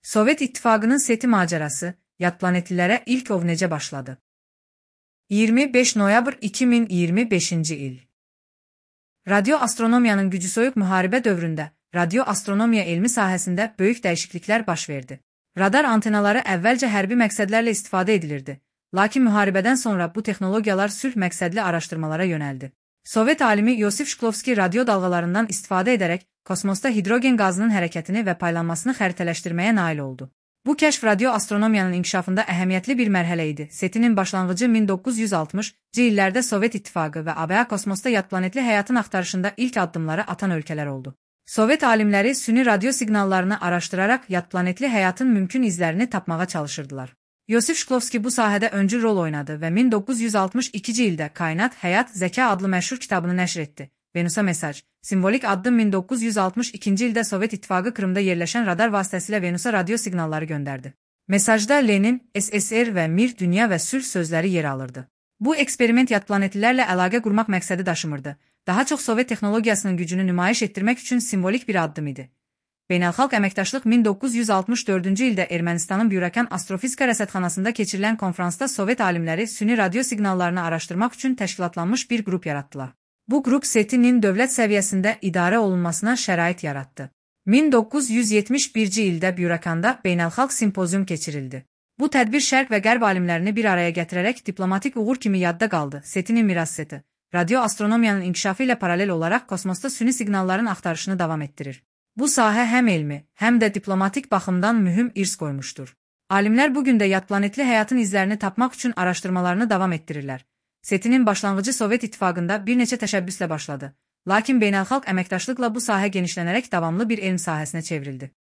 Sovet İttifaqının SETI macerası, yad planetlilərə ilk ov necə başladı? 25 noyabr 2025-ci il. Radioastronomiyanın gücü soyuq müharibə dövründə radioastronomiya elmi sahəsində böyük dəyişikliklər baş verdi. Radar antenaları əvvəlcə hərbi məqsədlərlə istifadə edilirdi, lakin müharibədən sonra bu texnologiyalar sülh məqsədli araşdırmalara yönəldi. Sovet alimi Yosif Shklovskiy radio dalğalarından istifadə edərək kosmosda hidrogen qazının hərəkətini və paylanmasını xəritələşdirməyə nail oldu. Bu kəşf radioastronomiyanın inkişafında əhəmiyyətli bir mərhələ idi. SETI-nin başlanğıcı 1960-cı illərdə Sovet İttifaqı və ABŞ kosmosda yad planetli həyatın axtarışında ilk addımları atan ölkələr oldu. Sovet alimləri süni radio siqnallarını araşdıraraq yad planetli həyatın mümkün izlərini tapmağa çalışırdılar. Yosif Shklovskiy bu sahədə öncül rol oynadı və 1962-ci ildə Kainat, Həyat, Zəka adlı məşhur kitabını nəşr etdi. Venusa mesaj. Simvolik addım 1962-ci ildə Sovet İttifaqı Krımda yerləşən radar vasitəsilə Venusa radio siqnalları göndərdi. Mesajda Lenin, SSR və Mir, dünya və sülh sözləri yer alırdı. Bu eksperiment yad planetlilərlə əlaqə qurmaq məqsədi daşımırdı. Daha çox Sovet texnologiyasının gücünü nümayiş etdirmək üçün simvolik bir addım idi. Beynəlxalq əməkdaşlıq 1964-cü ildə Ermənistanın Byurakan Astrofizika Rəsədxanasında keçirilən konfransda Sovet alimləri süni radio siqnallarını araşdırmaq üçün təşkilatlanmış bir qrup yaratdılar. Bu qrup SETI-nin dövlət səviyyəsində idarə olunmasına şərait yaratdı. 1971-ci ildə Byurakanda beynəlxalq simpozium keçirildi. Bu tədbir Şərq və Qərb alimlərini bir araya gətirərək diplomatik uğur kimi yadda qaldı. SETI-nin mirası, radioastronomiyanın inkişafı ilə paralel olaraq kosmosda süni siqnalların axtarışını davam etdirir. Bu sahə həm elmi, həm də diplomatik baxımdan mühüm irs qoymuşdur. Alimlər bugün də yad planetli həyatın izlərini tapmaq üçün araşdırmalarını davam etdirirlər. SETI-nin başlanğıcı Sovet İttifaqında bir neçə təşəbbüslə başladı, lakin beynəlxalq əməkdaşlıqla bu sahə genişlənərək davamlı bir elm sahəsinə çevrildi.